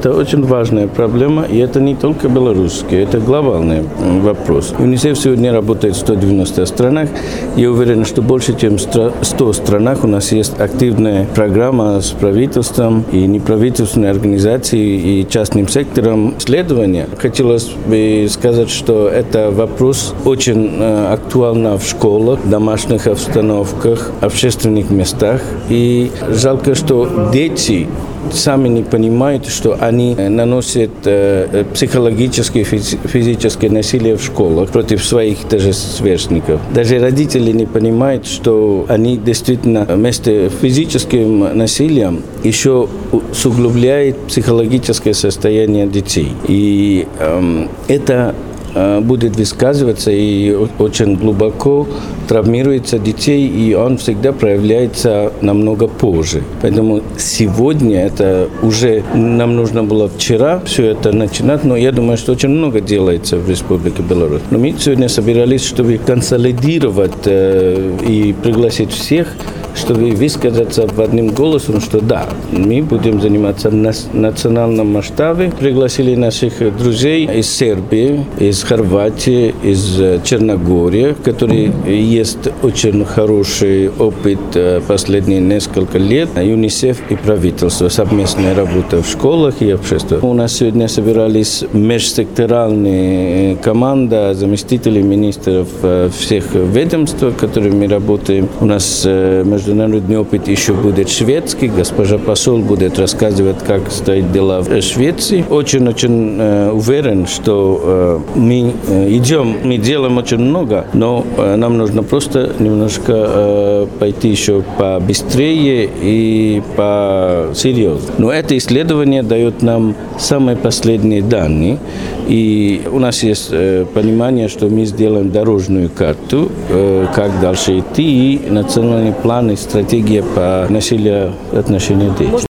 Это очень важная проблема, и это не только белорусский, это глобальный вопрос. ЮНИСЕФ сегодня работает в 190 странах. Я уверен, что больше, чем в 100 странах у нас есть активная программа с правительством и неправительственной организацией и частным сектором исследования. Хотелось бы сказать, что это вопрос очень актуален в школах, в домашних обстановках, в общественных местах. И жалко, что дети сами не понимают, что они наносят психологическое и физическое насилие в школах против своих даже сверстников. Даже родители не понимают, что они действительно вместо физическим насилием еще усугубляют психологическое состояние детей. И это будет высказываться и очень глубоко травмируется детей, и он всегда проявляется намного позже. Поэтому сегодня это уже нам нужно было вчера все это начинать, но я думаю, что очень много делается в Республике Беларусь. Но мы сегодня собирались, чтобы консолидировать и пригласить всех, чтобы высказаться в одним голосом, что да, мы будем заниматься на национальном масштабе. Пригласили наших друзей из Сербии, из Хорватии, из Черногории, которые есть очень хороший опыт последние несколько лет. ЮНИСЕФ и правительство, совместная работа в школах и обществе. У нас сегодня собирались межсекторальные команды, заместители министров всех ведомств, с которыми мы работаем. У нас международный опыт еще будет шведский. Госпожа посол будет рассказывать, как стоят дела в Швеции. Очень уверен, что мы идем, мы делаем очень много, но нам нужно просто немножко пойти еще побыстрее и посерьезнее. Но это исследование дает нам самые последние данные. И у нас есть понимание, что мы сделаем дорожную карту, как дальше идти, и национальный план и стратегия по насилию в отношении детей.